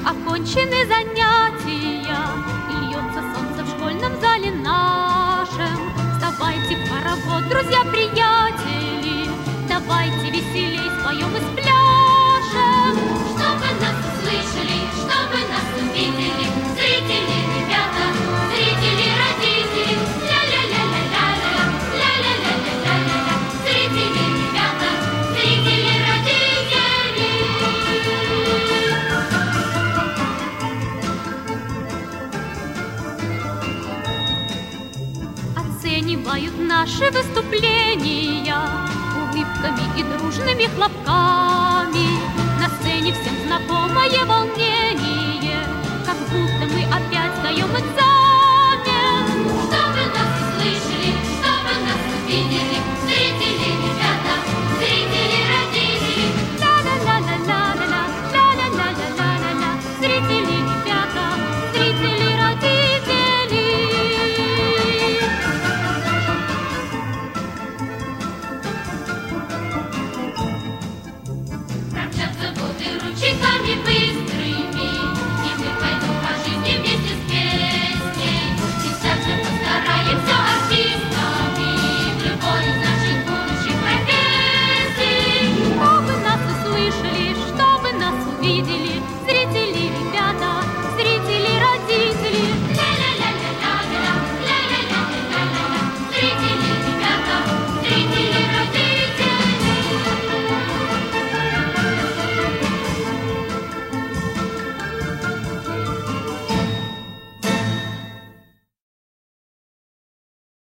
окончены занятия, и льется солнце в школьном зале нашем. Вставайте в хоровод, друзья-приятели, давайте веселей споем и спляшем. Чтобы нас услышали, чтобы нас увидели, зрители, ребята, зрители, родители, ля-ля-ля-ля-ля-ля, ля-ля-ля-ля-ля-ля, зрители, ребята, зрители, родители. Оценивают наши выступления улыбками и дружными хлопками. На сцене всем знакомое волнение, как будто мы опять сдаем экзамен.